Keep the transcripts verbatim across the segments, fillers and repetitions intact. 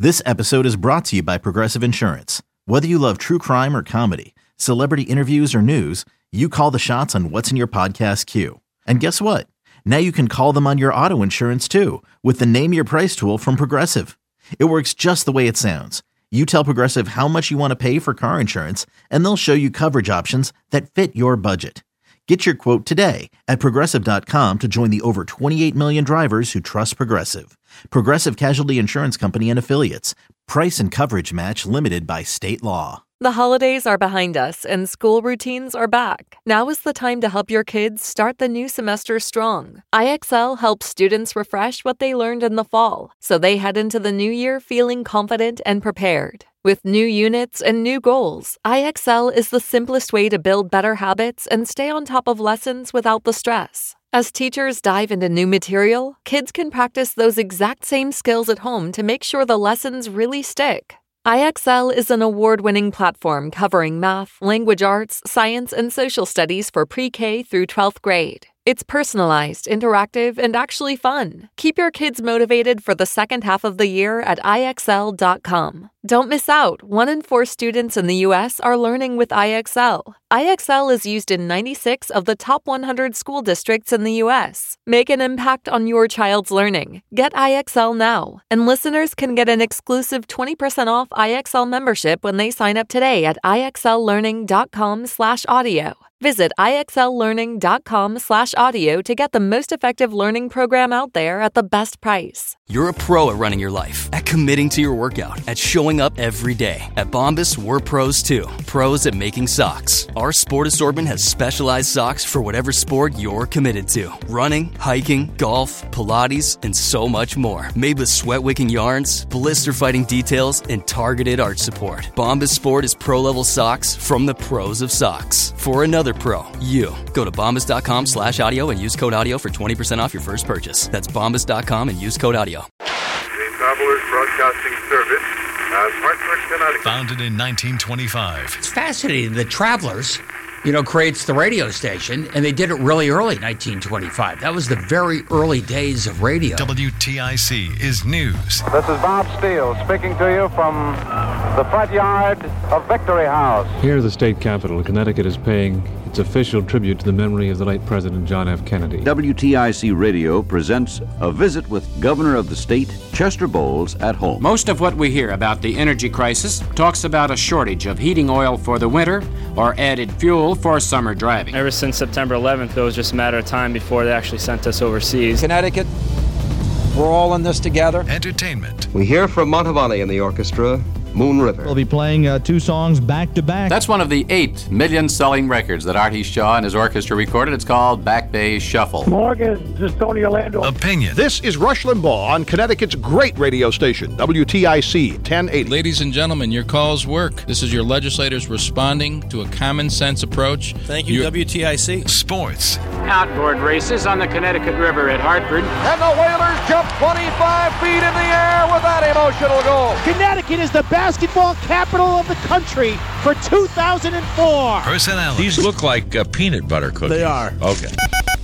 This episode is brought to you by Progressive Insurance. Whether you love true crime or comedy, celebrity interviews or news, you call the shots on what's in your podcast queue. And guess what? Now you can call them on your auto insurance too with the Name Your Price tool from Progressive. It works just the way it sounds. You tell Progressive how much you want to pay for car insurance, and they'll show you coverage options that fit your budget. Get your quote today at Progressive dot com to join the over twenty-eight million drivers who trust Progressive. Progressive Casualty Insurance Company and Affiliates. Price and coverage match limited by state law. The holidays are behind us and school routines are back. Now is the time to help your kids start the new semester strong. I X L helps students refresh what they learned in the fall, so they head into the new year feeling confident and prepared. With new units and new goals, I X L is the simplest way to build better habits and stay on top of lessons without the stress. As teachers dive into new material, kids can practice those exact same skills at home to make sure the lessons really stick. I X L is an award-winning platform covering math, language arts, science, and social studies for pre-K through twelfth grade. It's personalized, interactive, and actually fun. Keep your kids motivated for the second half of the year at I X L dot com. Don't miss out. One in four students in the U S are learning with I X L. I X L is used in ninety-six of the top one hundred school districts in the U S. Make an impact on your child's learning. Get I X L now. And listeners can get an exclusive twenty percent off I X L membership when they sign up today at I X L learning dot com slash audio. Visit I X L learning dot com slash audio to get the most effective learning program out there at the best price. You're a pro at running your life, at committing to your workout, at showing up every day. At Bombas, we're pros too. Pros at making socks. Our sport assortment has specialized socks for whatever sport you're committed to. Running, hiking, golf, Pilates, and so much more. Made with sweat-wicking yarns, blister-fighting details, and targeted arch support. Bombas Sport is pro-level socks from the pros of socks. For another pro, you. Go to bombas dot com slash audio and use code audio for twenty percent off your first purchase. That's bombas dot com and use code audio. The Travelers Broadcasting Service as Hartford, Connecticut. Founded in nineteen twenty-five. It's fascinating. The Travelers, you know, creates the radio station, and they did it really early, nineteen twenty-five. That was the very early days of radio. W T I C is news. This is Bob Steele speaking to you from the front yard of Victory House. Here at the state capitol, Connecticut is paying its official tribute to the memory of the late President John F. Kennedy. W T I C Radio presents a visit with Governor of the state, Chester Bowles, at home. Most of what we hear about the energy crisis talks about a shortage of heating oil for the winter or added fuel for summer driving. Ever since September eleventh, it was just a matter of time before they actually sent us overseas. Connecticut, we're all in this together. Entertainment. We hear from Mantovani in the orchestra, Moon River. We'll be playing uh, two songs back to back. That's one of the eight million-selling records that Artie Shaw and his orchestra recorded. It's called Back Bay Shuffle. Morgan, this is Tony Orlando. Opinion. This is Rush Limbaugh on Connecticut's great radio station, W T I C ten eighty. Ladies and gentlemen, your calls work. This is your legislators responding to a common-sense approach. Thank you, You're... W T I C. Sports. Outboard races on the Connecticut River at Hartford. And the Whalers jump twenty-five feet in the air with that emotional goal. Connecticut is the basketball capital of the country for two thousand four. Personality. These look like uh, peanut butter cookies. They are. Okay.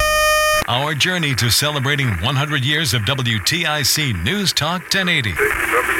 Our journey to celebrating one hundred years of W T I C News Talk ten eighty. W T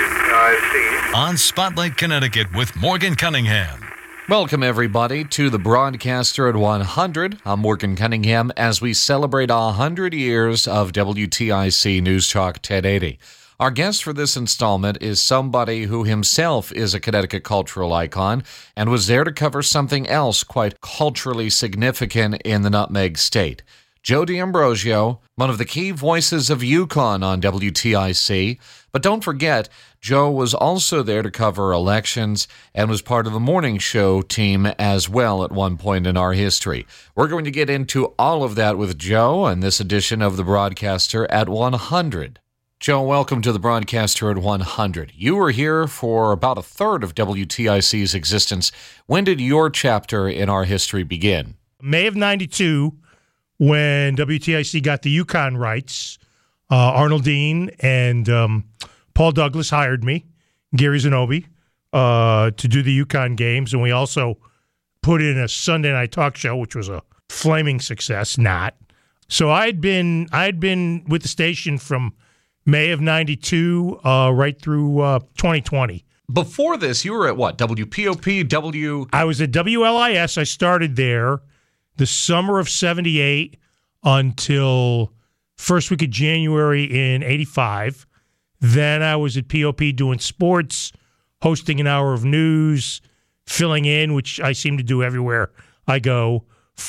I C. On Spotlight, Connecticut with Morgan Cunningham. Welcome, everybody, to the Broadcaster at one hundred. I'm Morgan Cunningham as we celebrate one hundred years of W T I C News Talk ten eighty. Our guest for this installment is somebody who himself is a Connecticut cultural icon and was there to cover something else quite culturally significant in the Nutmeg State. Joe D'Ambrosio, one of the key voices of Yukon on W T I C. But don't forget, Joe was also there to cover elections and was part of the morning show team as well at one point in our history. We're going to get into all of that with Joe in this edition of the Broadcaster at one hundred. Joe, welcome to the Broadcaster at one hundred. You were here for about a third of W T I C's existence. When did your chapter in our history begin? May of ninety-two, when W T I C got the Yukon rights. Uh, Arnold Dean and um, Paul Douglas hired me, Gary Zanobi, uh, to do the Yukon games, and we also put in a Sunday night talk show, which was a flaming success. Not so. I'd been I'd been with the station from May of ninety-two, uh, right through uh, twenty twenty. Before this, you were at what? W P O P, W... I was at W L I S. I started there the summer of seventy-eight until first week of January in eighty-five. Then I was at P O P doing sports, hosting an hour of news, filling in, which I seem to do everywhere I go,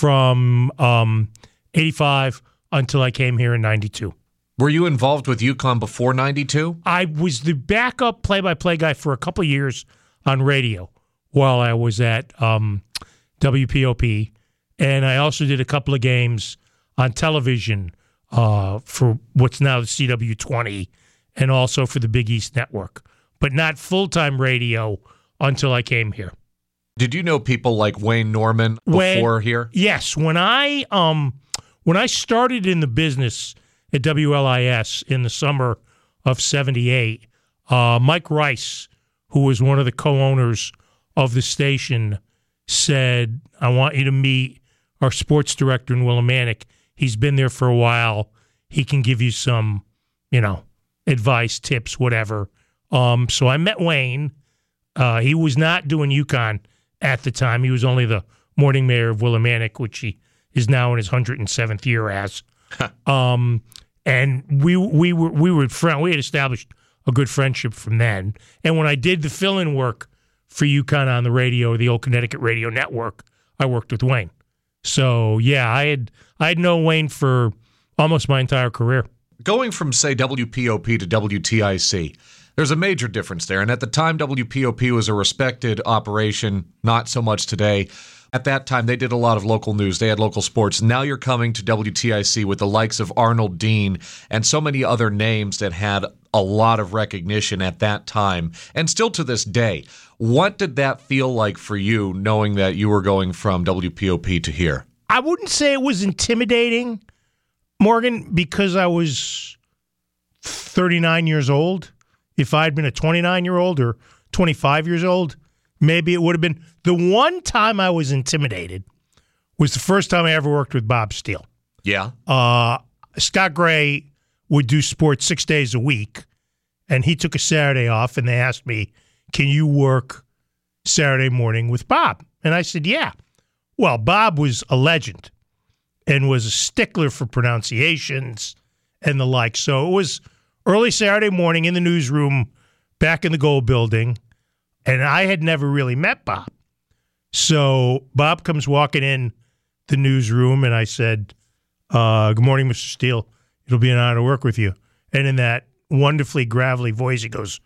from um, eighty-five until I came here in ninety-two. Were you involved with UConn before ninety-two? I was the backup play-by-play guy for a couple of years on radio while I was at um, W P O P, and I also did a couple of games on television uh, for what's now the C W twenty, and also for the Big East Network, but not full-time radio until I came here. Did you know people like Wayne Norman before when, here? Yes. When I um when I started in the business at W L I S in the summer of seventy-eight, uh, Mike Rice, who was one of the co-owners of the station, said, I want you to meet our sports director in Willimantic. He's been there for a while. He can give you some, you know, advice, tips, whatever. Um, so I met Wayne. Uh, he was not doing UConn at the time. He was only the morning mayor of Willimantic, which he is now in his one hundred seventh year as. um, and we we were we were friend. We had established a good friendship from then. And when I did the fill-in work for UConn on the radio, the old Connecticut Radio Network, I worked with Wayne. So yeah, I had I had known Wayne for almost my entire career. Going from, say, W P O P to W T I C, there's a major difference there. And at the time, W P O P was a respected operation, not so much today. At that time, they did a lot of local news. They had local sports. Now you're coming to W T I C with the likes of Arnold Dean and so many other names that had a lot of recognition at that time, and still to this day. What did that feel like for you, knowing that you were going from W P O P to here? I wouldn't say it was intimidating, Morgan, because I was thirty-nine years old. If I'd been a twenty-nine-year-old or twenty-five years old, maybe it would have been. The one time I was intimidated was the first time I ever worked with Bob Steele. Yeah. Uh, Scott Gray would do sports six days a week, and he took a Saturday off, and they asked me, can you work Saturday morning with Bob? And I said, yeah. Well, Bob was a legend and was a stickler for pronunciations and the like. So it was early Saturday morning in the newsroom back in the Gold Building, and I had never really met Bob. So Bob comes walking in the newsroom, and I said, uh, good morning, Mister Steele. It'll be an honor to work with you. And in that wonderfully gravelly voice, he goes,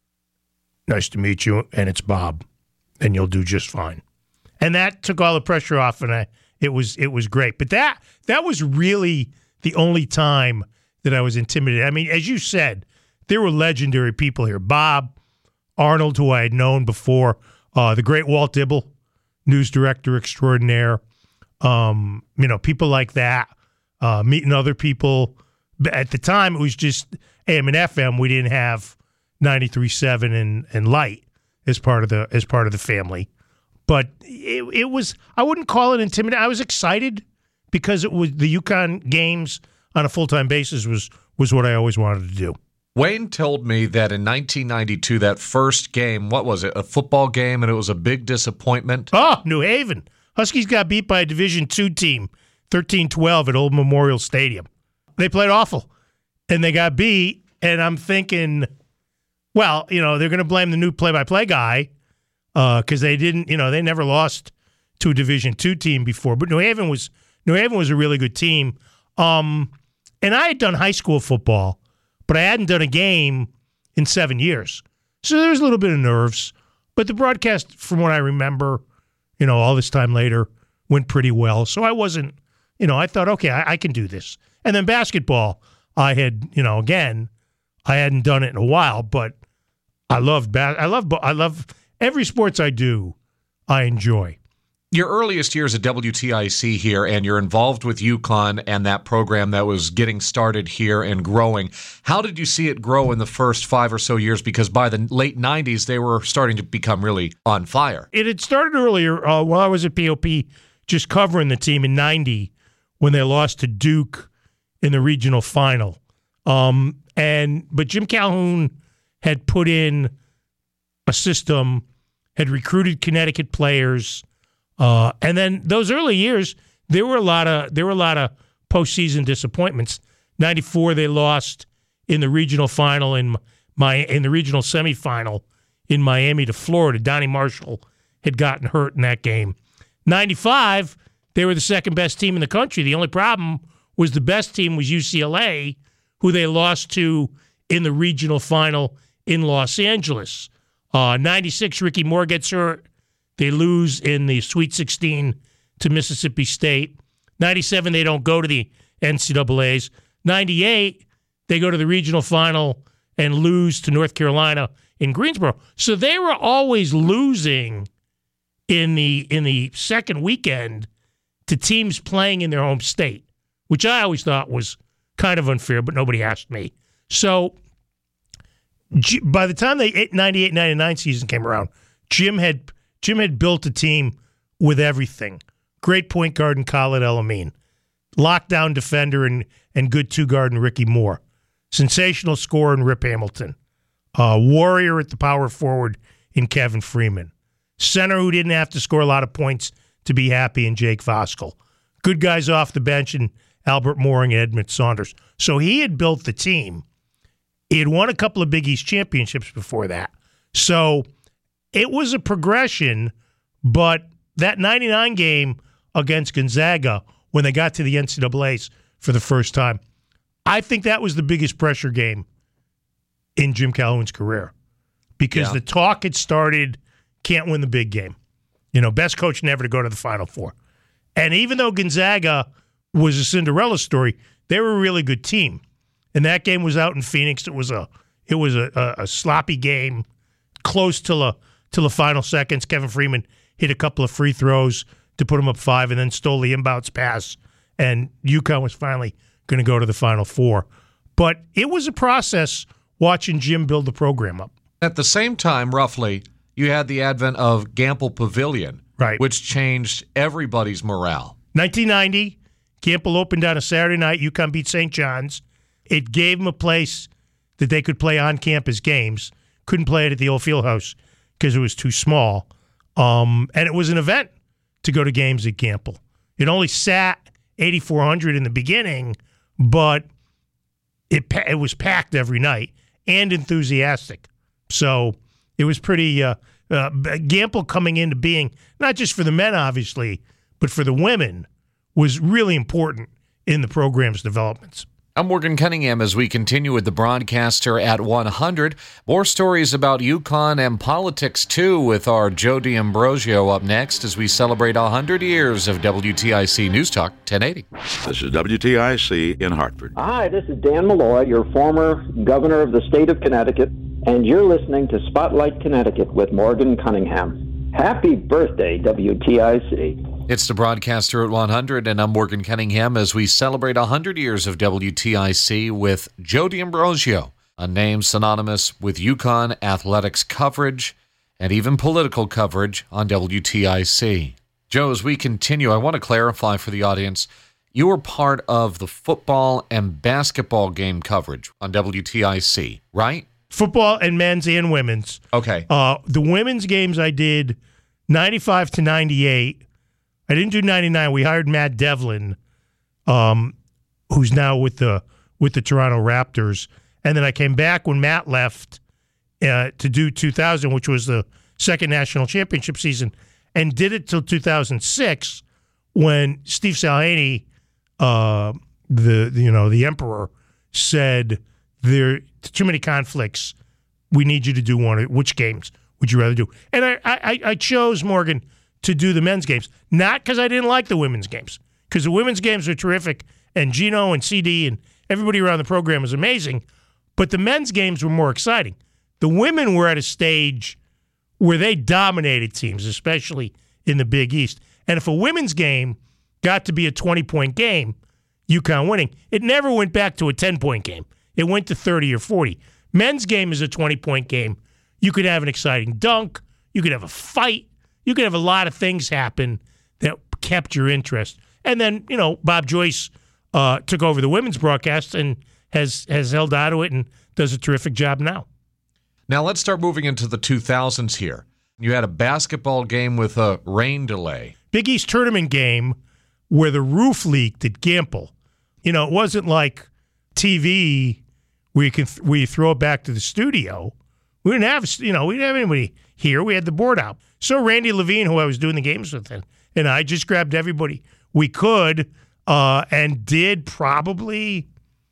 nice to meet you, and it's Bob, and you'll do just fine. And that took all the pressure off, and I, it was it was great. But that that was really the only time that I was intimidated. I mean, as you said, there were legendary people here. Bob, Arnold, who I had known before, uh, the great Walt Dibble, news director extraordinaire, um, you know, people like that, uh, meeting other people. At the time, it was just A M and F M. We didn't have ninety-three point seven and, and Light as part of the as part of the family. But it, it was, I wouldn't call it intimidating. I was excited because it was the UConn games on a full-time basis was was what I always wanted to do. Wayne told me that in nineteen ninety-two, that first game, what was it, a football game, and it was a big disappointment? Oh, New Haven. Huskies got beat by a Division two team, thirteen twelve at Old Memorial Stadium. They played awful, and they got beat, and I'm thinking, well, you know, they're going to blame the new play-by-play guy because uh, they didn't, you know, they never lost to a Division two team before. But New Haven was New Haven was a really good team. Um, and I had done high school football, but I hadn't done a game in seven years. So there was a little bit of nerves. But the broadcast, from what I remember, you know, all this time later, went pretty well. So I wasn't, you know, I thought, okay, I, I can do this. And then basketball, I had, you know, again, I hadn't done it in a while, but I loved bas- I love I love every sports I do, I enjoy. Your earliest years at W T I C here, and you're involved with UConn and that program that was getting started here and growing. How did you see it grow in the first five or so years? Because by the late nineties, they were starting to become really on fire. It had started earlier uh, while I was at P O P, just covering the team in ninety when they lost to Duke in the regional final. Um, and but Jim Calhoun had put in a system, had recruited Connecticut players, uh, and then those early years there were a lot of there were a lot of postseason disappointments. ninety-four they lost in the regional final in my in the regional semifinal in Miami to Florida. Donnie Marshall had gotten hurt in that game. ninety-five they were the second best team in the country. The only problem was the best team was U C L A, who they lost to in the regional final in Los Angeles. Uh, ninety-six, Ricky Moore gets hurt. They lose in the Sweet sixteen to Mississippi State. ninety-seven, they don't go to the N C double A's. ninety-eight, they go to the regional final and lose to North Carolina in Greensboro. So they were always losing in the in the second weekend to teams playing in their home state, which I always thought was kind of unfair, but nobody asked me. So G- by the time the ninety-eight ninety-nine season came around, Jim had Jim had built a team with everything. Great point guard in Khalid El-Amin, lockdown defender and, and good two-guard in Ricky Moore, sensational scorer in Rip Hamilton, uh, warrior at the power forward in Kevin Freeman, center who didn't have to score a lot of points to be happy in Jake Voskuhl, good guys off the bench in Albert Mooring and Edmund Saunders. So he had built the team. He had won a couple of Big East championships before that. So it was a progression, but that ninety-nine game against Gonzaga, when they got to the N C double A's for the first time, I think that was the biggest pressure game in Jim Calhoun's career because yeah. the talk had started, can't win the big game. You know, best coach never to go to the Final Four. And even though Gonzaga was a Cinderella story, they were a really good team. And that game was out in Phoenix. It was a it was a, a, a sloppy game, close till a till the final seconds. Kevin Freeman hit a couple of free throws to put him up five, and then stole the inbounds pass. And UConn was finally going to go to the Final Four. But it was a process watching Jim build the program up. At the same time, roughly, you had the advent of Gamble Pavilion, right, which changed everybody's morale. nineteen ninety, Gamble opened on a Saturday night. UConn beat Saint John's. It gave them a place that they could play on-campus games. Couldn't play it at the old field house because it was too small. Um, and it was an event to go to games at Gamble. It only sat eighty-four hundred in the beginning, but it it was packed every night and enthusiastic. So it was pretty uh, uh, Gamble coming into being, not just for the men, obviously, but for the women, was really important in the program's developments. I'm Morgan Cunningham as we continue with the broadcaster at one hundred. More stories about UConn and politics, too, with our Joe D'Ambrosio up next as we celebrate one hundred years of W T I C News Talk ten eighty. This is W T I C in Hartford. Hi, this is Dan Malloy, your former governor of the state of Connecticut, and you're listening to Spotlight Connecticut with Morgan Cunningham. Happy birthday, W T I C. It's the broadcaster at one hundred, and I'm Morgan Cunningham as we celebrate one hundred years of W T I C with Joe D'Ambrosio, a name synonymous with UConn athletics coverage and even political coverage on W T I C. Joe, as we continue, I want to clarify for the audience, you were part of the football and basketball game coverage on W T I C, right? Football and men's and women's. Okay. Uh, the women's games I did ninety-five to ninety-eight. I didn't do ninety-nine. We hired Matt Devlin, um, who's now with the with the Toronto Raptors. And then I came back when Matt left uh, to do two thousand, which was the second national championship season, and did it till two thousand six when Steve Salhaney, uh, the you know the emperor, said there are too many conflicts. We need you to do one. Which games would you rather do? And I I, I chose, Morgan, to do the men's games. Not because I didn't like the women's games, because the women's games are terrific, and Gino and C D and everybody around the program is amazing, but the men's games were more exciting. The women were at a stage where they dominated teams, especially in the Big East. And if a women's game got to be a twenty-point game, UConn winning, it never went back to a ten-point game. It went to thirty or forty. Men's game is a twenty-point game. You could have an exciting dunk. You could have a fight. You could have a lot of things happen that kept your interest. And then, you know, Bob Joyce uh, took over the women's broadcast, and has has held on to it and does a terrific job now. Now let's start moving into the two thousands here. You had a basketball game with a rain delay. Big East tournament game where the roof leaked at Gamble. You know, it wasn't like T V where you can where you throw it back to the studio. We didn't have, you know, we didn't have anybody here. We had the board out. So Randy Levine, who I was doing the games with, and, and I just grabbed everybody we could uh, and did probably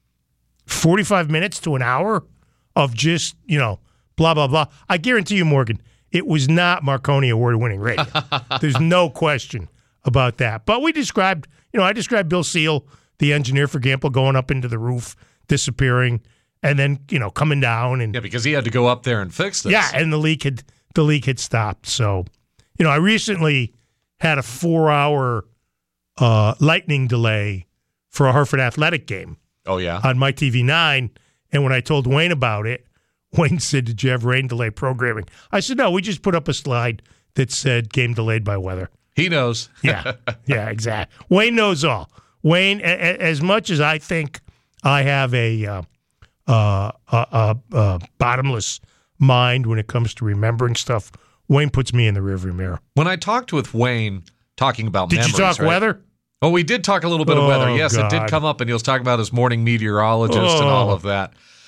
forty-five minutes to an hour of just, you know, blah, blah, blah. I guarantee you, Morgan, it was not Marconi award-winning radio. There's no question about that. But we described, you know, I described Bill Seal, the engineer for Gamble, going up into the roof, disappearing, and then, you know, coming down. And yeah, because he had to go up there and fix this. Yeah, and the leak had the leak had stopped. So, you know, I recently had a four-hour uh, lightning delay for a Hartford Athletic game. Oh, yeah? On my T V nine. And when I told Wayne about it, Wayne said, did you have rain delay programming? I said, no, we just put up a slide that said game delayed by weather. He knows. yeah, yeah, exactly. Wayne knows all. Wayne, a- a- as much as I think I have a, uh, uh, a, a, a bottomless mind when it comes to remembering stuff, Wayne puts me in the rearview mirror. When I talked with Wayne, talking about did memories, you talk right? weather? Oh, we did talk a little bit oh, of weather. Yes, God. It did come up, and he was talking about his morning meteorologist oh. and all of that.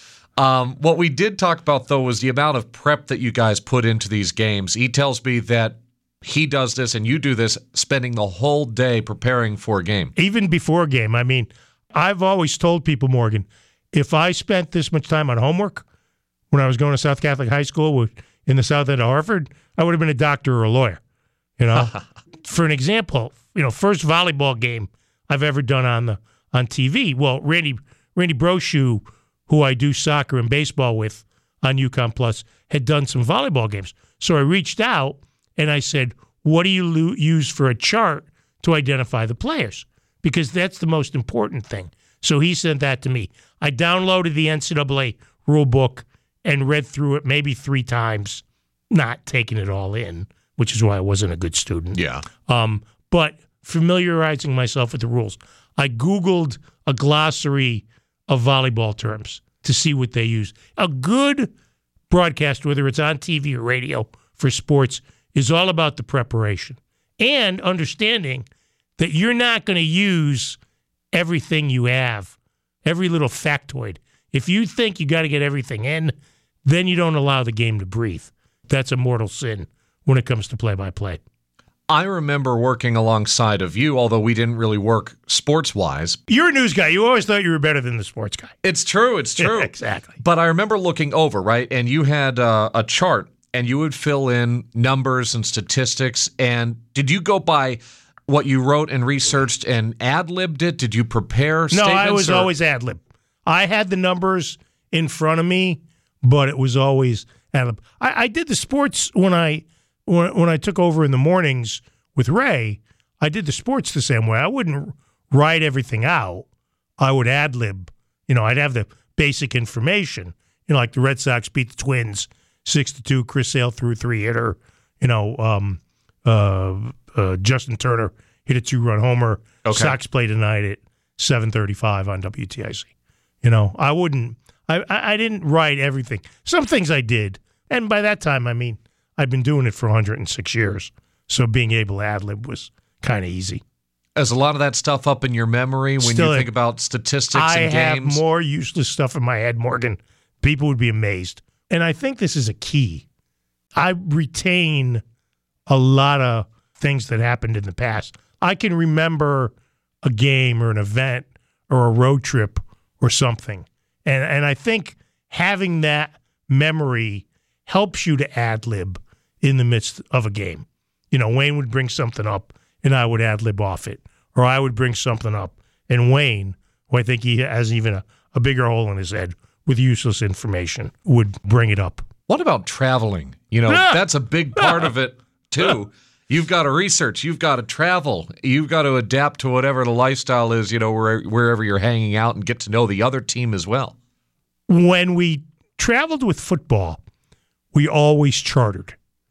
Um, what we did talk about, though, was the amount of prep that you guys put into these games. He tells me that he does this and you do this, spending the whole day preparing for a game. Even before a game. I mean, I've always told people, Morgan, if I spent this much time on homework when I was going to South Catholic High School in the south end of Hartford, I would have been a doctor or a lawyer. You know, for an example, you know, first volleyball game I've ever done on the on T V. Well, Randy Randy Brochu, who I do soccer and baseball with on UConn Plus, had done some volleyball games. So I reached out and I said, what do you lo- use for a chart to identify the players? Because that's the most important thing. So he sent that to me. I downloaded the N C double A rule book and read through it maybe three times, not taking it all in, which is why I wasn't a good student. Yeah. Um, but familiarizing myself with the rules. I Googled a glossary of volleyball terms to see what they use. A good broadcast, whether it's on T V or radio for sports, is all about the preparation and understanding that you're not going to use everything you have, every little factoid. If you think you got to get everything in, then you don't allow the game to breathe. That's a mortal sin when it comes to play-by-play. I remember working alongside of you, although we didn't really work sports-wise. You're a news guy. You always thought you were better than the sports guy. It's true. It's true. Yeah, exactly. But I remember looking over, right, and you had uh, a chart, and you would fill in numbers and statistics. And did you go by what you wrote and researched and ad-libbed it? Did you prepare no, statements? No, I was or? always ad-lib. I had the numbers in front of me, but it was always ad-lib. I, I did the sports when I when, when I took over in the mornings with Ray. I did the sports the same way. I wouldn't write everything out. I would ad-lib. You know, I'd have the basic information. You know, like the Red Sox beat the Twins six to two. Chris Sale threw a three-hitter. You know, um, uh, uh, Justin Turner hit a two-run homer. Okay. Sox play tonight at seven thirty-five on W T I C. You know, I wouldn't. I, I I didn't write everything. Some things I did, and by that time, I mean, I'd been doing it for one hundred six years, so being able to ad-lib was kind of easy. Is a lot of that stuff up in your memory when Still, you think about statistics I and games? have more useless stuff in my head, Morgan. People would be amazed. And I think this is a key. I retain a lot of things that happened in the past. I can remember a game or an event or a road trip or something. And and I think having that memory helps you to ad-lib in the midst of a game. You know, Wayne would bring something up and I would ad-lib off it. Or I would bring something up and Wayne, who I think he has even a, a bigger hole in his head with useless information, would bring it up. What about traveling? You know, that's a big part of it, too. You've got to research. You've got to travel. You've got to adapt to whatever the lifestyle is, you know, where, wherever you're hanging out and get to know the other team as well. When we traveled with football, we always chartered,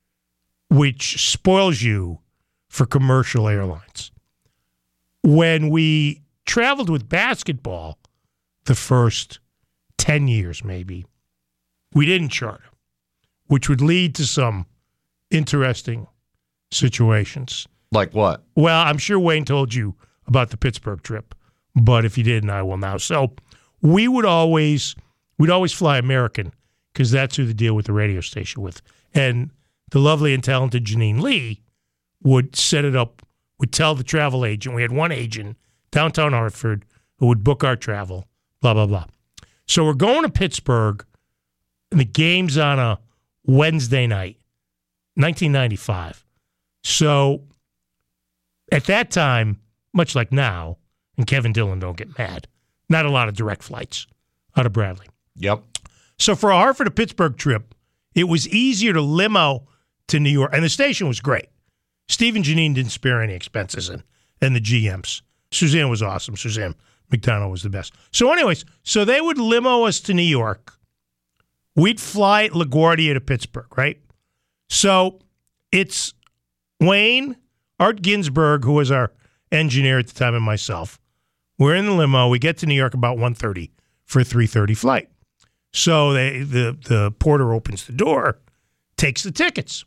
which spoils you for commercial airlines. When we traveled with basketball the first ten years maybe, we didn't charter, which would lead to some interesting situations. Like what? Well, I'm sure Wayne told you about the Pittsburgh trip, but if he didn't, I will now. So we would always, we'd always fly American because that's who the deal with the radio station with. And the lovely and talented Janine Lee would set it up, would tell the travel agent. We had one agent, downtown Hartford, who would book our travel, blah, blah, blah. So we're going to Pittsburgh, and the game's on a Wednesday night, nineteen ninety-five. So at that time, much like now, and Kevin Dillon, don't get mad, not a lot of direct flights out of Bradley. Yep. So for a Hartford to Pittsburgh trip, it was easier to limo to New York, and the station was great. Steve and Janine didn't spare any expenses, and, and the G Ms. Suzanne was awesome. Suzanne McDonald was the best. So anyways, so they would limo us to New York. We'd fly LaGuardia to Pittsburgh, right? So it's Wayne, Art Ginsberg, who was our engineer at the time, and myself. We're in the limo. We get to New York about one thirty for a three thirty flight. So they, the, the porter opens the door, takes the tickets.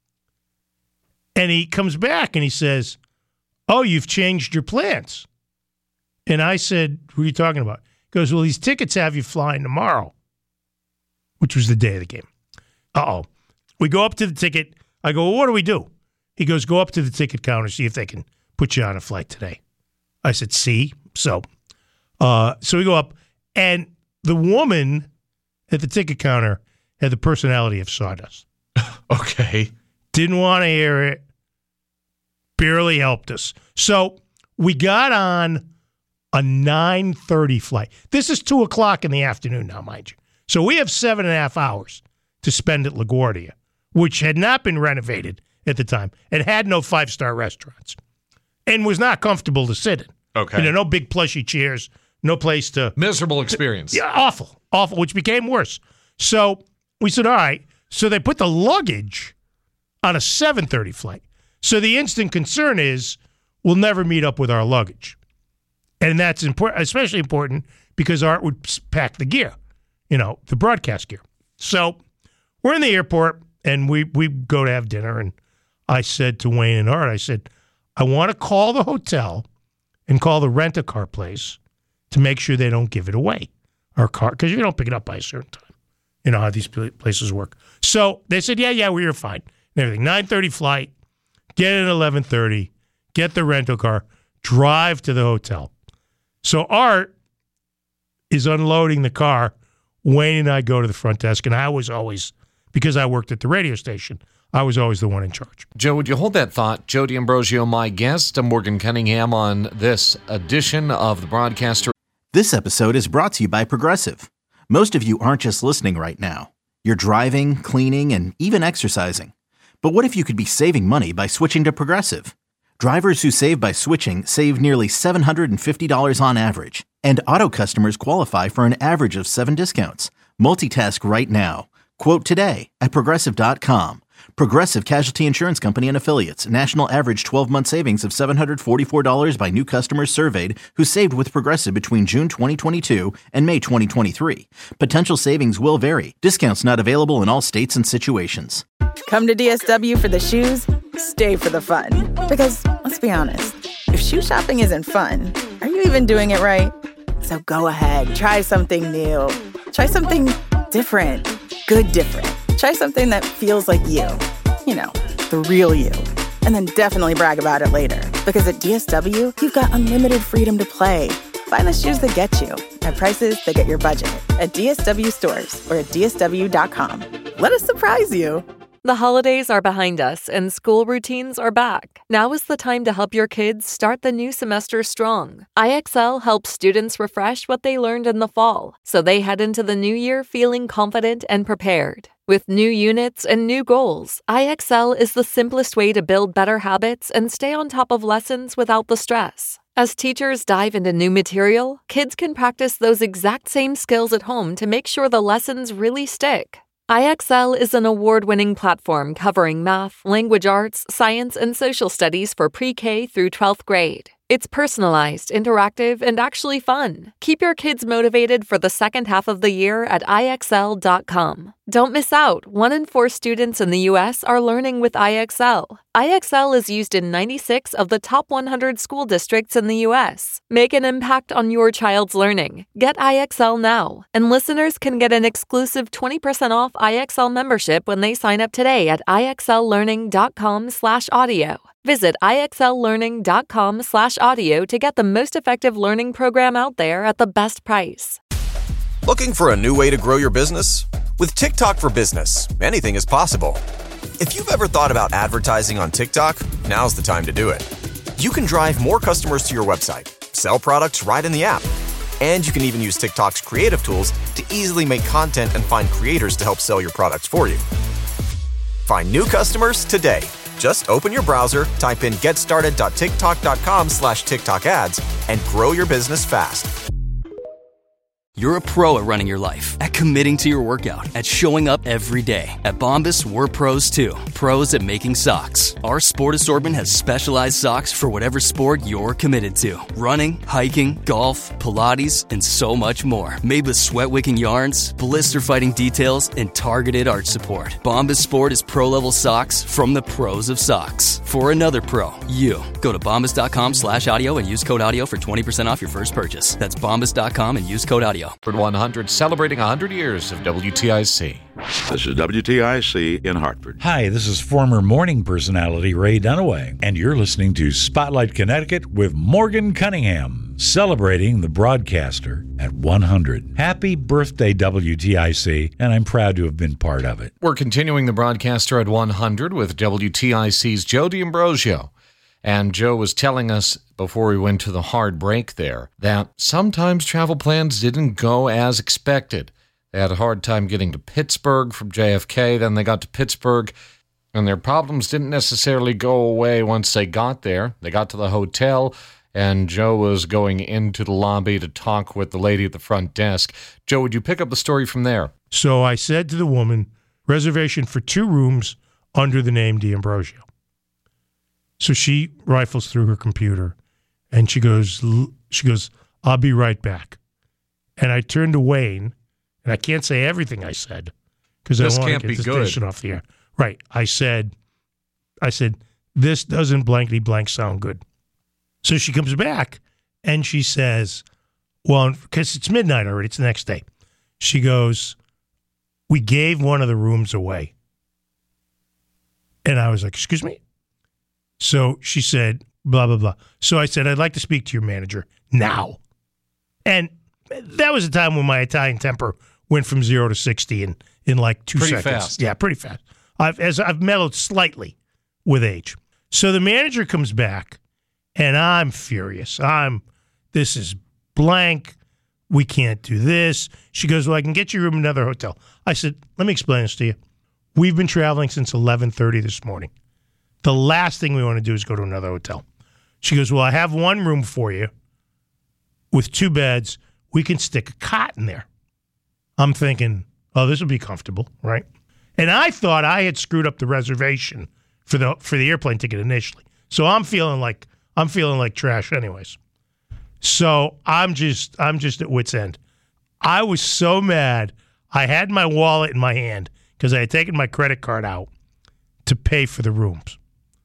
And he comes back and he says, oh, you've changed your plans. And I said, what are you talking about? He goes, well, these tickets have you flying tomorrow, which was the day of the game. Uh-oh. We go up to the ticket. I go, well, what do we do? He goes, go up to the ticket counter, see if they can put you on a flight today. I said, see? So, uh, so we go up, and the woman at the ticket counter had the personality of sawdust. Okay. Didn't want to hear it. Barely helped us. So we got on a nine thirty flight. This is two o'clock in the afternoon now, mind you. So we have seven and a half hours to spend at LaGuardia, which had not been renovated at the time and had no five-star restaurants and was not comfortable to sit in. Okay. You know, no big plushy chairs, no place to... Miserable experience. Yeah, awful, awful, which became worse. So we said, all right. So they put the luggage on a seven thirty flight. So the instant concern is we'll never meet up with our luggage. And that's important, especially important because Art would pack the gear, you know, the broadcast gear. So we're in the airport, and we, we go to have dinner, and I said to Wayne and Art, I said, I want to call the hotel and call the rent-a-car place to make sure they don't give it away, our car, because you don't pick it up by a certain time. You know how these places work. So they said, yeah, yeah, we were fine. And everything. nine thirty flight, get in at eleven thirty, get the rental car, drive to the hotel. So Art is unloading the car. Wayne and I go to the front desk, and I was always, because I worked at the radio station, I was always the one in charge. Joe, would you hold that thought? Joe D'Ambrosio, my guest. I'm Morgan Cunningham on this edition of The Broadcaster. This episode is brought to you by Progressive. Most of you aren't just listening right now. You're driving, cleaning, and even exercising. But what if you could be saving money by switching to Progressive? Drivers who save by switching save nearly seven hundred fifty dollars on average. And auto customers qualify for an average of seven discounts. Multitask right now. Quote today at Progressive dot com. Progressive Casualty Insurance Company and Affiliates. National average twelve-month savings of seven hundred forty-four dollars by new customers surveyed who saved with Progressive between June twenty twenty-two and May twenty twenty-three. Potential savings will vary. Discounts not available in all states and situations. Come to D S W for the shoes, stay for the fun. Because, let's be honest, if shoe shopping isn't fun, are you even doing it right? So go ahead, try something new. Try something different. Good different. Try something that feels like you. You know, the real you. And then definitely brag about it later. Because at D S W, you've got unlimited freedom to play. Find the shoes that get you at prices that get your budget at D S W stores or at D S W dot com. Let us surprise you. The holidays are behind us and school routines are back. Now is the time to help your kids start the new semester strong. I X L helps students refresh what they learned in the fall, so they head into the new year feeling confident and prepared. With new units and new goals, I X L is the simplest way to build better habits and stay on top of lessons without the stress. As teachers dive into new material, kids can practice those exact same skills at home to make sure the lessons really stick. I X L is an award-winning platform covering math, language arts, science, and social studies for pre-K through twelfth grade. It's personalized, interactive, and actually fun. Keep your kids motivated for the second half of the year at I X L dot com. Don't miss out. One in four students in the U S are learning with I X L. I X L is used in ninety-six of the top one hundred school districts in the U S. Make an impact on your child's learning. Get I X L now. And listeners can get an exclusive twenty percent off I X L membership when they sign up today at I X L learning dot com slash audio. Visit I X L learning dot com slash audio to get the most effective learning program out there at the best price. Looking for a new way to grow your business? With TikTok for Business, anything is possible. If you've ever thought about advertising on TikTok, now's the time to do it. You can drive more customers to your website, sell products right in the app, and you can even use TikTok's creative tools to easily make content and find creators to help sell your products for you. Find new customers today. Just open your browser, type in getstarted dot tiktok dot com slash TikTok ads, and grow your business fast. You're a pro at running your life, at committing to your workout, at showing up every day. At Bombas, we're pros too. Pros at making socks. Our sport assortment has specialized socks for whatever sport you're committed to. Running, hiking, golf, Pilates, and so much more. Made with sweat-wicking yarns, blister-fighting details, and targeted arch support. Bombas Sport is pro-level socks from the pros of socks. For another pro, you. Go to bombas dot com slash audio and use code audio for twenty percent off your first purchase. That's bombas dot com and use code audio. one hundred, celebrating one hundred years of W T I C. This is W T I C in Hartford. Hi, this is former morning personality Ray Dunaway, and you're listening to Spotlight Connecticut with Morgan Cunningham, celebrating the broadcaster at one hundred. Happy birthday, W T I C, and I'm proud to have been part of it. We're continuing the broadcaster at one hundred with W T I C's Joe D'Ambrosio. And Joe was telling us before we went to the hard break there that sometimes travel plans didn't go as expected. They had a hard time getting to Pittsburgh from J F K. Then they got to Pittsburgh, and their problems didn't necessarily go away once they got there. They got to the hotel, and Joe was going into the lobby to talk with the lady at the front desk. Joe, would you pick up the story from there? So I said to the woman, reservation for two rooms under the name D'Ambrosio. So she rifles through her computer, and she goes, she goes, I'll be right back. And I turned to Wayne, and I can't say everything I said because I want to get this station off the air. Right. I said, I said, this doesn't blankety blank sound good. So she comes back, and she says, well, because it's midnight already, it's the next day. She goes, we gave one of the rooms away. And I was like, excuse me? So she said, blah, blah, blah. So I said, I'd like to speak to your manager now. And that was a time when my Italian temper went from zero to sixty in, in like two pretty seconds. Fast. Yeah, pretty fast. I've, as I've mellowed slightly with age. So the manager comes back, and I'm furious. I'm, this is blank. We can't do this. She goes, well, I can get you a room in another hotel. I said, let me explain this to you. We've been traveling since eleven thirty this morning. The last thing we want to do is go to another hotel. She goes, well, I have one room for you with two beds. We can stick a cot in there. I'm thinking, oh, this will be comfortable, right? And I thought I had screwed up the reservation for the for the airplane ticket initially. So I'm feeling like I'm feeling like trash anyways. So I'm just I'm just at wit's end. I was so mad. I had my wallet in my hand because I had taken my credit card out to pay for the rooms.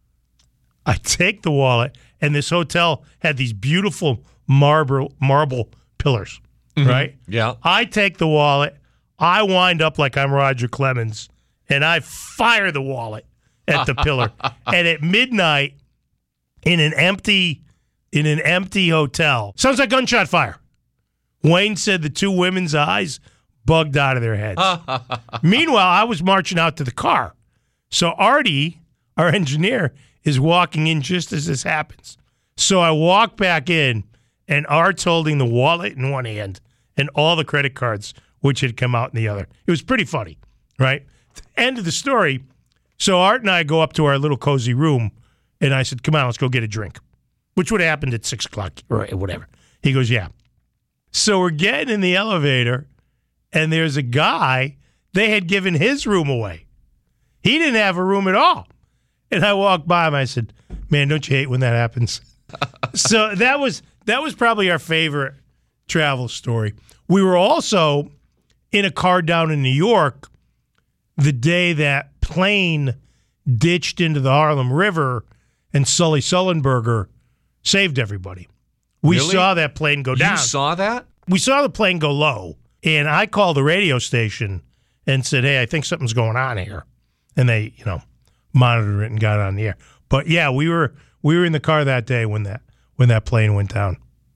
I take the wallet, and this hotel had these beautiful marble marble pillars, mm-hmm. right? Yeah. I take the wallet. I wind up like I'm Roger Clemens, and I fire the wallet at the pillar. And at midnight, in an empty in an empty hotel, sounds like gunshot fire. Wayne said the two women's eyes bugged out of their heads. Meanwhile, I was marching out to the car. So Artie, our engineer, is walking in just as this happens. So I walk back in, and Art's holding the wallet in one hand and all the credit cards, which had come out in the other. It was pretty funny, right? End of the story. So Art and I go up to our little cozy room, and I said, come on, let's go get a drink, which would have happened at six o'clock or whatever. He goes, yeah. So we're getting in the elevator, and there's a guy, they had given his room away. He didn't have a room at all. And I walked by him. I said, man, don't you hate when that happens? So that was that was probably our favorite travel story. We were also in a car down in New York the day that plane ditched into the Harlem River and Sully Sullenberger saved everybody. We Really? saw that plane go down. You saw that? We saw the plane go low, and I called the radio station and said, hey, I think something's going on here. And they, you know, monitored it and got it on the air. But yeah, we were we were in the car that day when that when that plane went down.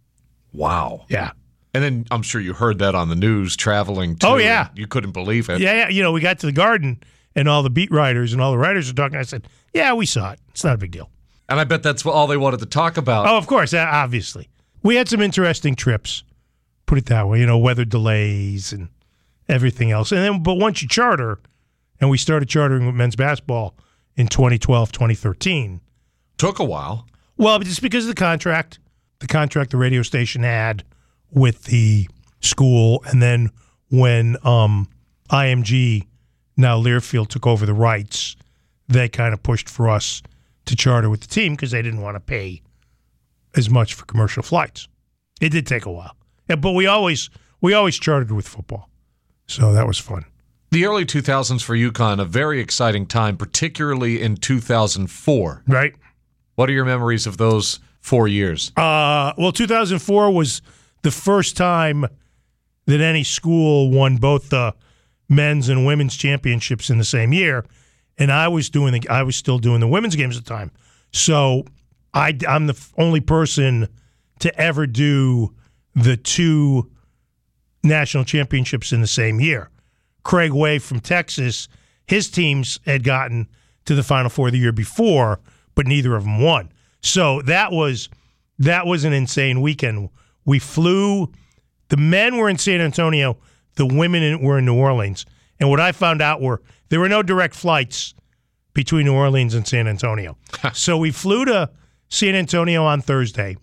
Wow. Yeah. And then I'm sure you heard that on the news traveling too. Oh, yeah. You couldn't believe it. Yeah, yeah. You know, we got to the Garden, and all the beat writers and all the writers were talking. I said, yeah, we saw it. It's not a big deal. And I bet that's all they wanted to talk about. Oh, of course, uh, obviously. We had some interesting trips, put it that way, you know, weather delays and everything else. And then, but once you charter, and we started chartering with men's basketball in twenty twelve, twenty thirteen. Took a while. Well, just because of the contract, the contract the radio station had with the school, and then when um, I M G, now Learfield, took over the rights, they kind of pushed for us to charter with the team because they didn't want to pay as much for commercial flights. It did take a while, yeah, but we always we always chartered with football, so that was fun. The early two thousands for UConn, a very exciting time, particularly in two thousand four. Right. What are your memories of those four years? Uh, well, two thousand four was the first time that any school won both the men's and women's championships in the same year, and I was doing the I was still doing the women's games at the time. So I, I'm the only person to ever do the two national championships in the same year. Craig Way from Texas, his teams had gotten to the Final Four the year before, but neither of them won. So that was that was an insane weekend. We flew. The men were in San Antonio. The women were in New Orleans. And what I found out were there were no direct flights between New Orleans and San Antonio. So we flew to San Antonio on Thursday.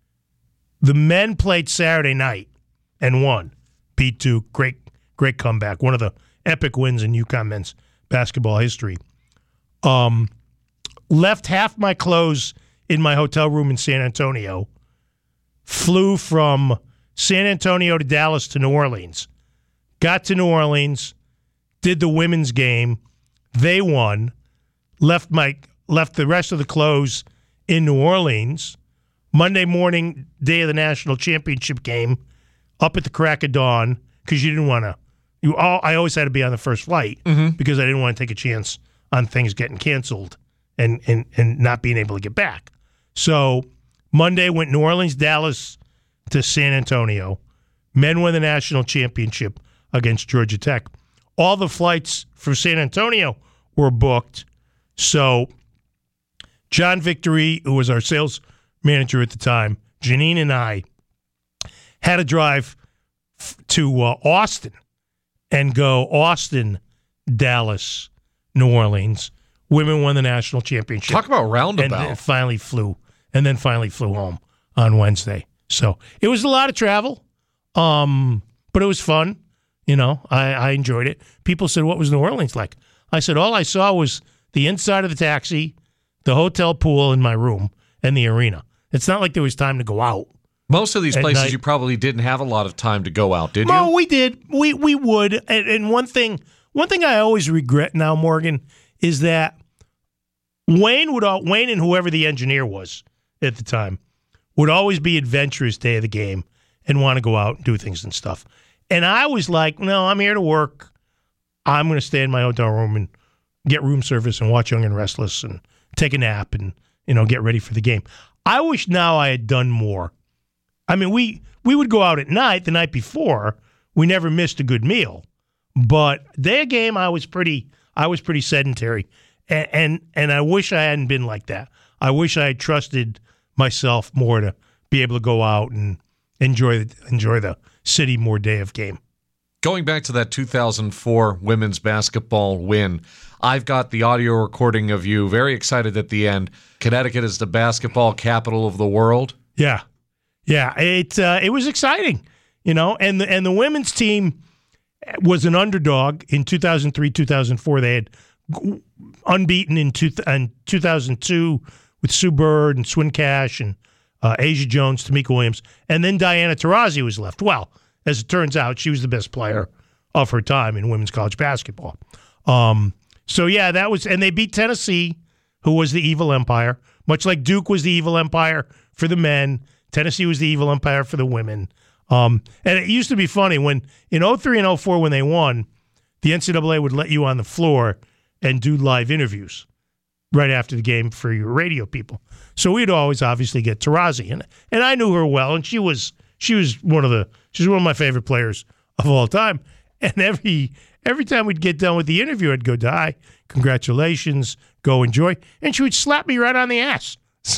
The men played Saturday night and won. Beat Duke. Great, great comeback. One of the epic wins in UConn men's basketball history. Um, left half my clothes in my hotel room in San Antonio. Flew from San Antonio to Dallas to New Orleans. Got to New Orleans, did the women's game. They won. Left my left the rest of the clothes in New Orleans. Monday morning, day of the national championship game, up at the crack of dawn because you didn't want to. You all I always had to be on the first flight mm-hmm. because I didn't want to take a chance on things getting canceled and and and not being able to get back. So Monday went New Orleans, Dallas to San Antonio. Men won the national championship against Georgia Tech. All the flights from San Antonio were booked. So John Victory, who was our sales manager at the time, Janine and I had to drive f- to uh, Austin and go Austin, Dallas, New Orleans. Women won the national championship. Talk about roundabout. And then finally flew, and then finally flew home on Wednesday. So it was a lot of travel, um, but it was fun. You know, I, I enjoyed it. People said, what was New Orleans like? I said, all I saw was the inside of the taxi, the hotel pool in my room, and the arena. It's not like there was time to go out. Most of these places night. you probably didn't have a lot of time to go out, did you? No, we did. We we would. And, and one thing, one thing I always regret now, Morgan, is that Wayne would Wayne and whoever the engineer was at the time would always be adventurous day of the game and want to go out and do things and stuff. And I was like, no, I'm here to work. I'm going to stay in my hotel room and get room service and watch Young and Restless and take a nap and, you know, get ready for the game. I wish now I had done more. I mean, we we would go out at night the night before. We never missed a good meal. But day of game, I was pretty I was pretty sedentary. And, and and I wish I hadn't been like that. I wish I had trusted myself more to be able to go out and enjoy the, enjoy the city more day of game. Going back to that two thousand four women's basketball win, I've got the audio recording of you very excited at the end. Connecticut is the basketball capital of the world. Yeah. Yeah, it uh, it was exciting, you know, and the, and the women's team was an underdog in two thousand three, two thousand four. They had unbeaten in, two, in two thousand two with Sue Bird and Swin Cash and uh, Asia Jones, Tamika Williams, and then Diana Taurasi was left. Well, as it turns out, she was the best player of her time in women's college basketball. Um, so, yeah, that was – and they beat Tennessee, who was the evil empire. Much like Duke was the evil empire for the men, Tennessee was the evil empire for the women. Um, and it used to be funny when in oh three and oh four when they won, the N C double A would let you on the floor and do live interviews right after the game for your radio people. So we'd always obviously get Taurasi, and and I knew her well, and she was she was one of the she's one of my favorite players of all time. And every every time we'd get done with the interview, I'd go, "Di, congratulations, go enjoy," and she would slap me right on the ass. So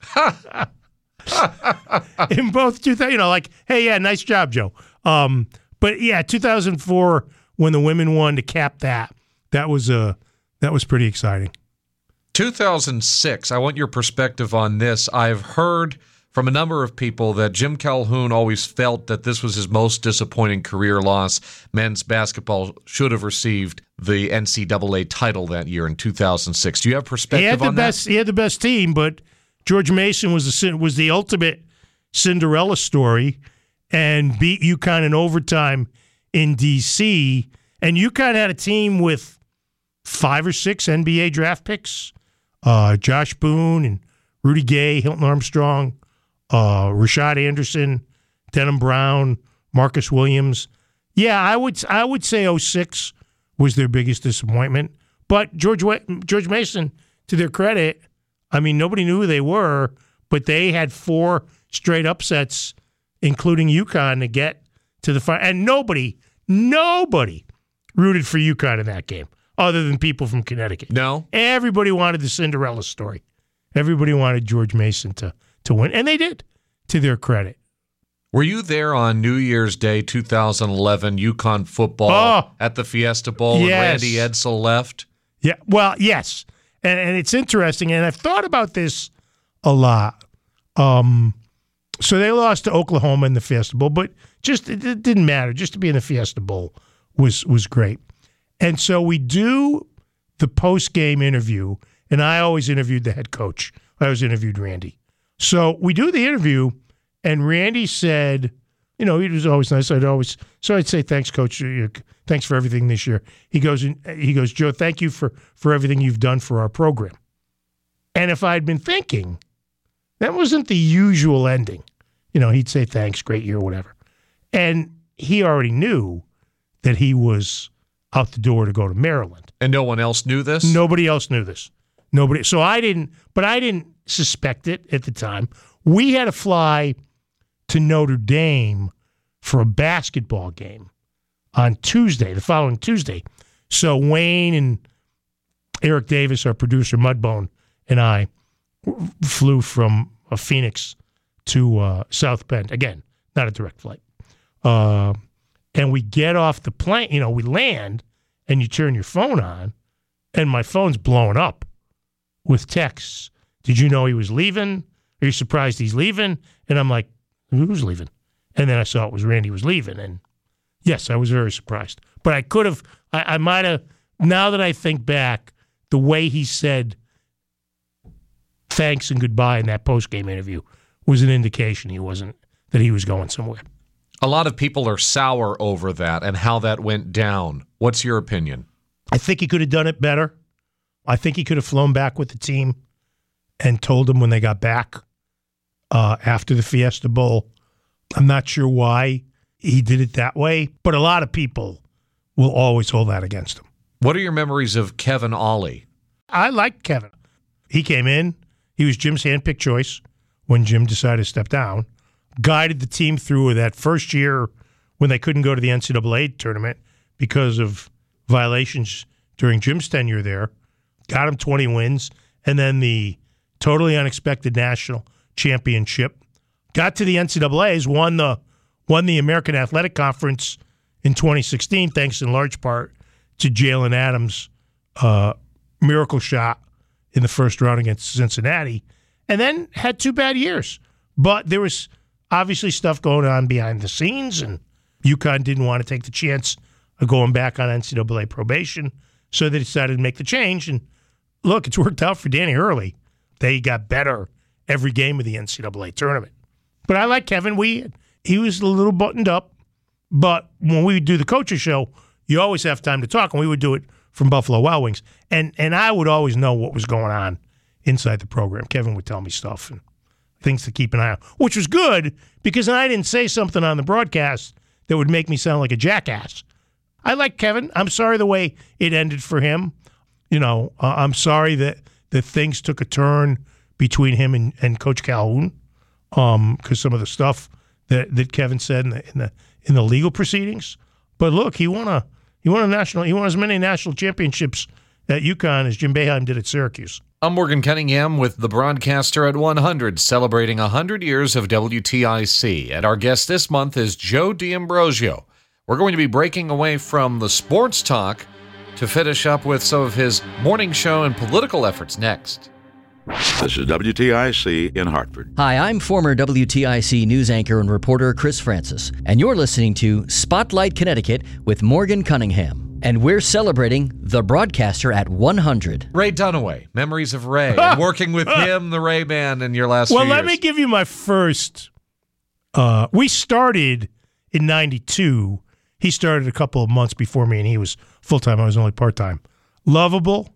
in both two thousand, you know, like, "Hey, yeah, nice job, Joe." Um, but yeah, two thousand four when the women won to cap that, that was uh, that was pretty exciting. two thousand six, I want your perspective on this. I've heard from a number of people that Jim Calhoun always felt that this was his most disappointing career loss. Men's basketball should have received the N C double A title that year in two thousand six. Do you have perspective he had the on best, that? He had the best team, but George Mason was the, was the ultimate Cinderella story and beat UConn in overtime in D C, and UConn had a team with five or six N B A draft picks. Uh, Josh Boone and Rudy Gay, Hilton Armstrong, uh, Rashad Anderson, Denham Brown, Marcus Williams. Yeah, I would I would say oh six was their biggest disappointment. But George George Mason, to their credit, I mean, nobody knew who they were, but they had four straight upsets, including UConn, to get to the final. And nobody, nobody rooted for UConn in that game, other than people from Connecticut. No. Everybody wanted the Cinderella story. Everybody wanted George Mason to, to win, and they did, to their credit. Were you there on New Year's Day, two thousand eleven, UConn football oh, at the Fiesta Bowl yes. when Randy Edsall left? Yeah, well, yes. And, and it's interesting, and I've thought about this a lot. Um, so they lost to Oklahoma in the Fiesta Bowl, but just it, it didn't matter. Just to be in the Fiesta Bowl was was great. And so we do the post-game interview, and I always interviewed the head coach. I always interviewed Randy. So we do the interview, and Randy said, you know, he was always nice. I'd always, so I'd say, "Thanks, Coach. Thanks for everything this year." He goes, he goes, "Joe, thank you for, for everything you've done for our program." And if I'd been thinking, that wasn't the usual ending. You know, he'd say, "Thanks, great year," whatever. And he already knew that he was out the door to go to Maryland. And no one else knew this? Nobody else knew this. Nobody. So I didn't, but I didn't suspect it at the time. We had to fly to Notre Dame for a basketball game on Tuesday, the following Tuesday. So Wayne and Eric Davis, our producer, Mudbone, and I flew from uh, Phoenix to uh, South Bend. Again, not a direct flight. Uh, and we get off the plane, you know, we land, and you turn your phone on, and my phone's blowing up with texts. "Did you know he was leaving? Are you surprised he's leaving?" And I'm like, "Who's leaving?" And then I saw it was Randy was leaving. And yes, I was very surprised. But I could have, I, I might have, now that I think back, the way he said thanks and goodbye in that post-game interview was an indication he wasn't, that he was going somewhere. A lot of people are sour over that and how that went down. What's your opinion? I think he could have done it better. I think he could have flown back with the team and told them when they got back uh, after the Fiesta Bowl. I'm not sure why he did it that way, but a lot of people will always hold that against him. What are your memories of Kevin Ollie? I liked Kevin. He came in. He was Jim's handpicked choice when Jim decided to step down. Guided the team through that first year when they couldn't go to the N C double A tournament because of violations during Jim's tenure there. Got him twenty wins, and then the totally unexpected national championship. Got to the N C double A's, won the won the American Athletic Conference in twenty sixteen, thanks in large part to Jalen Adams' uh, miracle shot in the first round against Cincinnati, and then had two bad years. But there was obviously stuff going on behind the scenes, and UConn didn't want to take the chance of going back on N C double A probation, so they decided to make the change. And look, it's worked out for Danny Hurley. They got better every game of the N C double A tournament. But I like Kevin. We he was a little buttoned up, but when we would do the coaches show, you always have time to talk, and we would do it from Buffalo Wild Wings. And and I would always know what was going on inside the program. Kevin would tell me stuff and things to keep an eye on, which was good because I didn't say something on the broadcast that would make me sound like a jackass. I like Kevin. I'm sorry the way it ended for him. You know, uh, I'm sorry that, that things took a turn between him and, and Coach Calhoun because um, some of the stuff that, that Kevin said in the, in the in the legal proceedings. But look, he won a he won a national he won as many national championships at UConn as Jim Boeheim did at Syracuse. I'm Morgan Cunningham with the broadcaster at one hundred, celebrating one hundred years of W T I C. And our guest this month is Joe D'Ambrosio. We're going to be breaking away from the sports talk to finish up with some of his morning show and political efforts next. This is W T I C in Hartford. Hi, I'm former W T I C news anchor and reporter Chris Francis, and you're listening to Spotlight Connecticut with Morgan Cunningham. And we're celebrating the broadcaster at one hundred. Ray Dunaway, memories of Ray, and working with him, the Ray Band, in your last well, few years. Well, let me give you my first. Uh, we started in ninety-two. He started a couple of months before me, and he was full-time. I was only part-time. Lovable,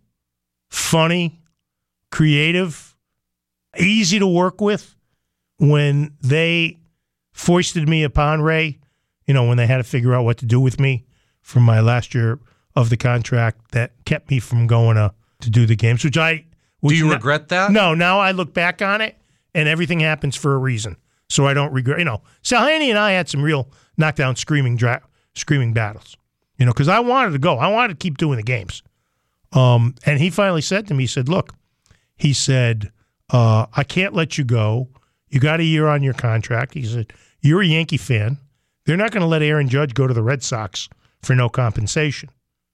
funny, creative, easy to work with. When they foisted me upon Ray, you know, when they had to figure out what to do with me from my last year of the contract, that kept me from going to, to do the games, which I... Which do you now, regret that? No, now I look back on it, and everything happens for a reason. So I don't regret... You know, Sal Haney and I had some real knockdown, screaming dra- screaming battles, you know, because I wanted to go. I wanted to keep doing the games. Um, and he finally said to me, he said, look, he said, uh, I can't let you go. You got a year on your contract. He said, you're a Yankee fan. They're not going to let Aaron Judge go to the Red Sox for no compensation.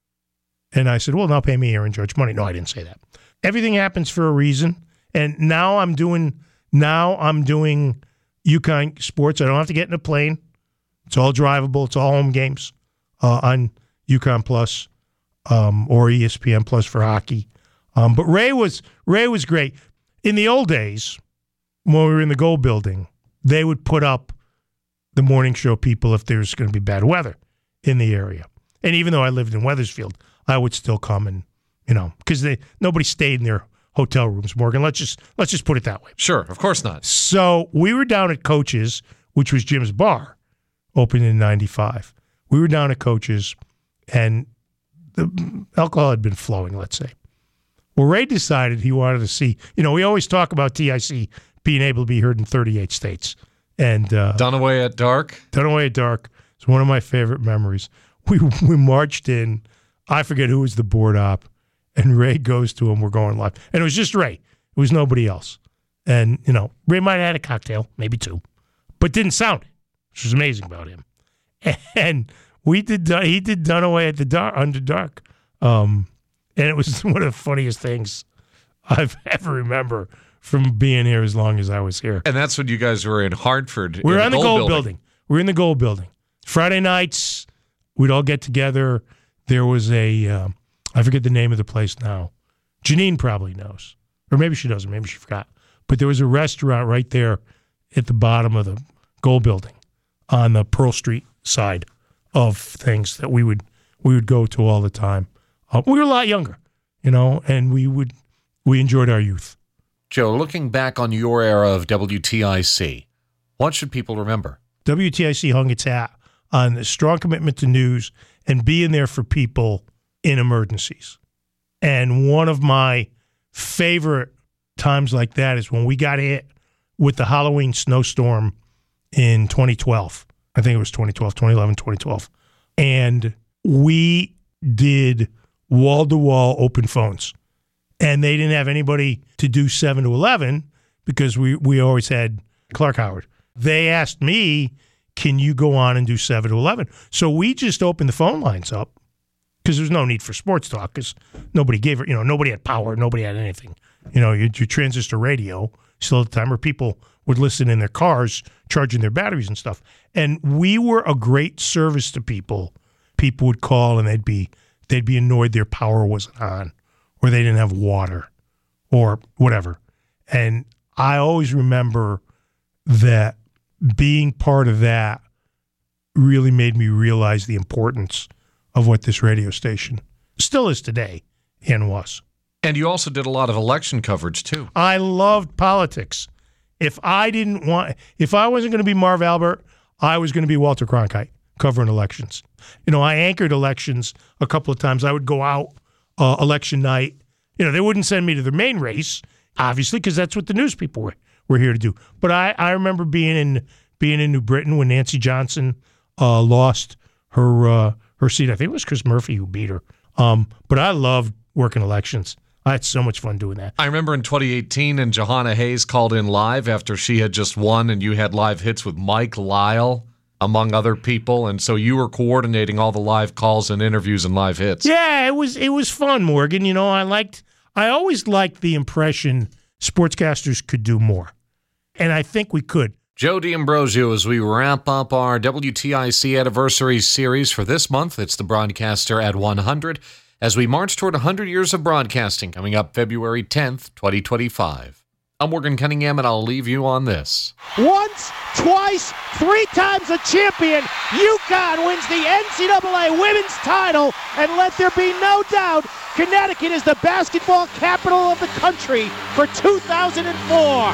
And I said, well, now pay me Aaron Judge money. No, I didn't say that. Everything happens for a reason. And now I'm doing, now I'm doing UConn sports. I don't have to get in a plane. It's all drivable. It's all home games uh, on UConn Plus um, or E S P N Plus for hockey. Um, but Ray was, Ray was great. In the old days, when we were in the Gold Building, they would put up the morning show people if there's going to be bad weather in the area. And even though I lived in Wethersfield, I would still come and, you know, because they nobody stayed in their hotel rooms, Morgan. Let's just let's just put it that way. Sure, of course not. So we were down at Coach's, which was Jim's bar, opened in ninety-five. We were down at Coach's, and the alcohol had been flowing, let's say. Well, Ray decided he wanted to see, you know, we always talk about T I C being able to be heard in thirty-eight states. And uh, Dunaway at dark? Dunaway at dark. It's one of my favorite memories. We we marched in. I forget who was the board op, and Ray goes to him. We're going live, and it was just Ray. It was nobody else. And you know, Ray might have had a cocktail, maybe two, but didn't sound it, which was amazing about him. And we did. He did Dunaway at the dark, under dark, um, and it was one of the funniest things I've ever remember from being here as long as I was here. And that's when you guys were in Hartford. We were in in the Gold, Gold building. building. We were in the Gold Building. Friday nights, we'd all get together. There was a, um, I forget the name of the place now. Janine probably knows. Or maybe she doesn't. Maybe she forgot. But there was a restaurant right there at the bottom of the Gold Building on the Pearl Street side of things that we would we would go to all the time. Uh, we were a lot younger, you know, and we would we enjoyed our youth. Joe, looking back on your era of W T I C, what should people remember? W T I C hung its hat on a strong commitment to news and being there for people in emergencies. And one of my favorite times like that is when we got hit with the Halloween snowstorm in twenty twelve. I think it was twenty twelve, twenty eleven, twenty twelve. And we did wall-to-wall open phones. And they didn't have anybody to do seven to eleven because we, we always had Clark Howard. They asked me, can you go on and do seven to eleven? So we just opened the phone lines up because there's no need for sports talk because nobody gave it, you know, nobody had power, nobody had anything. You know, your, your transistor radio still at the time where people would listen in their cars, charging their batteries and stuff. And we were a great service to people. People would call and they'd be they'd be annoyed their power wasn't on or they didn't have water or whatever. And I always remember that being part of that really made me realize the importance of what this radio station still is today and was. And you also did a lot of election coverage, too. I loved politics. If I didn't want, if I wasn't going to be Marv Albert, I was going to be Walter Cronkite covering elections. You know, I anchored elections a couple of times. I would go out uh, election night. You know, they wouldn't send me to the main race, obviously, because that's what the news people were, were here to do. But I, I remember being in being in New Britain when Nancy Johnson uh, lost her uh, her seat. I think it was Chris Murphy who beat her. Um, but I loved working elections. I had so much fun doing that. I remember in twenty eighteen, and Johanna Hayes called in live after she had just won, and you had live hits with Mike Lyle, among other people, and so you were coordinating all the live calls and interviews and live hits. Yeah, it was it was fun, Morgan. You know, I liked. I always liked the impression sportscasters could do more, and I think we could. Joe D'Ambrosio, as we wrap up our W T I C Anniversary Series for this month, it's the Broadcaster at one hundred, as we march toward one hundred years of broadcasting, coming up February tenth, twenty twenty-five. I'm Morgan Cunningham, and I'll leave you on this. Once, twice, three times a champion, UConn wins the N C double A women's title, and let there be no doubt, Connecticut is the basketball capital of the country for two thousand four.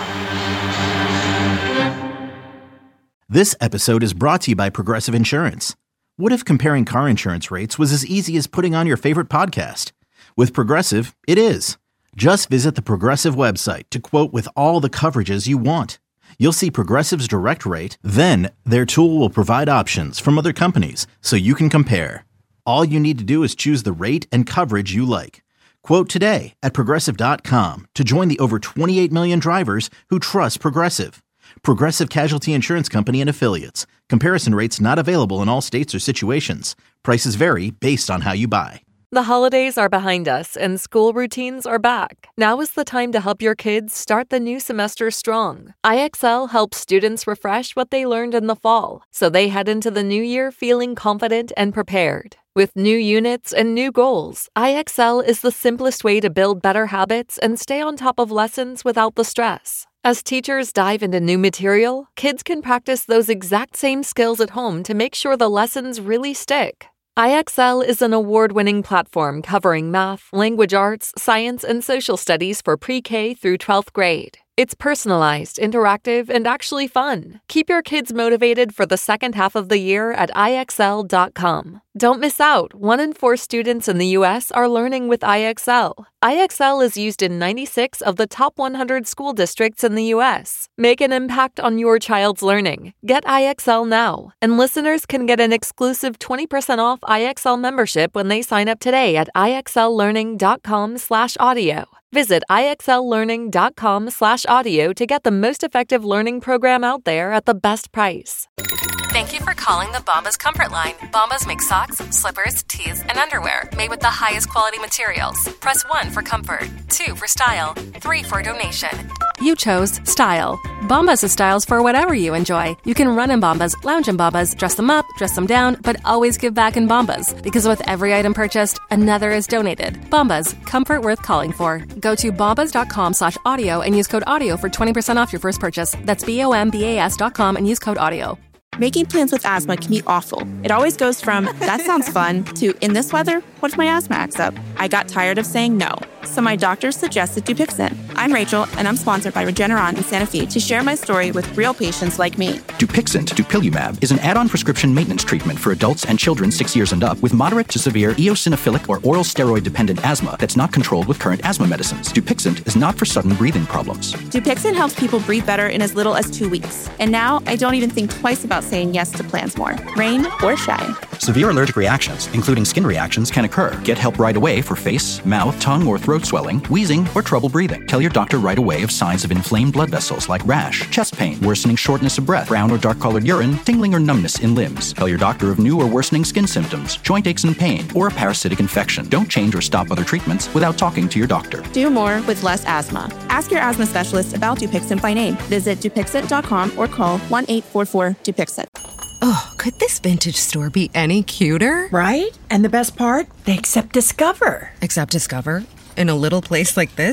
This episode is brought to you by Progressive Insurance. What if comparing car insurance rates was as easy as putting on your favorite podcast? With Progressive, it is. Just visit the Progressive website to quote with all the coverages you want. You'll see Progressive's direct rate, then their tool will provide options from other companies so you can compare. All you need to do is choose the rate and coverage you like. Quote today at Progressive dot com to join the over twenty-eight million drivers who trust Progressive. Progressive Casualty Insurance Company and Affiliates. Comparison rates not available in all states or situations. Prices vary based on how you buy. The holidays are behind us and school routines are back. Now is the time to help your kids start the new semester strong. I X L helps students refresh what they learned in the fall, so they head into the new year feeling confident and prepared. With new units and new goals, I X L is the simplest way to build better habits and stay on top of lessons without the stress. As teachers dive into new material, kids can practice those exact same skills at home to make sure the lessons really stick. I X L is an award-winning platform covering math, language arts, science, and social studies for pre-K through twelfth grade. It's personalized, interactive, and actually fun. Keep your kids motivated for the second half of the year at I X L dot com. Don't miss out. One in four students in the U S are learning with I X L. I X L is used in ninety-six of the top one hundred school districts in the U S. Make an impact on your child's learning. Get I X L now. And listeners can get an exclusive twenty percent off I X L membership when they sign up today at I X L learning dot com slash audio. Visit I X L learning dot com slash audio to get the most effective learning program out there at the best price. Thank you for calling the Bombas Comfort Line. Bombas make socks, slippers, tees, and underwear made with the highest quality materials. Press one for comfort, two for style, three for donation. You chose style. Bombas has styles for whatever you enjoy. You can run in Bombas, lounge in Bombas, dress them up, dress them down, but always give back in Bombas. Because with every item purchased, another is donated. Bombas, comfort worth calling for. Go to bombas dot com slash audio and use code audio for twenty percent off your first purchase. That's B O M B A S dot com and use code audio. Making plans with asthma can be awful. It always goes from, that sounds fun, to, in this weather, what if my asthma acts up? I got tired of saying no, so my doctor suggested Dupixent. I'm Rachel, and I'm sponsored by Regeneron in Santa Fe to share my story with real patients like me. Dupixent, dupilumab, is an add-on prescription maintenance treatment for adults and children six years and up with moderate to severe eosinophilic or oral steroid-dependent asthma that's not controlled with current asthma medicines. Dupixent is not for sudden breathing problems. Dupixent helps people breathe better in as little as two weeks. And now, I don't even think twice about saying yes to plans more, rain or shine. Severe allergic reactions, including skin reactions, can occur. Get help right away for face, mouth, tongue, or throat swelling, wheezing, or trouble breathing. Tell your doctor right away of signs of inflamed blood vessels like rash, chest pain, worsening shortness of breath, brown or dark-colored urine, tingling or numbness in limbs. Tell your doctor of new or worsening skin symptoms, joint aches and pain, or a parasitic infection. Don't change or stop other treatments without talking to your doctor. Do more with less asthma. Ask your asthma specialist about Dupixent by name. Visit Dupixent dot com or call one eight four four Dupixent. Oh, could this vintage store be any cuter? Right? And the best part? They accept Discover. Accept Discover? In a little place like this?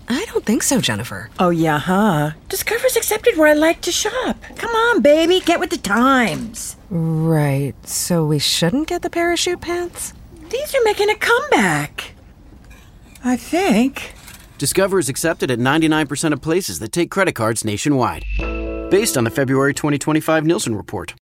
I don't think so, Jennifer. Oh, yeah, huh? Discover's accepted where I like to shop. Come on, baby, get with the times. Right, so we shouldn't get the parachute pants? These are making a comeback. I think. Discover is accepted at ninety-nine percent of places that take credit cards nationwide. Based on the February twenty twenty-five Nielsen report.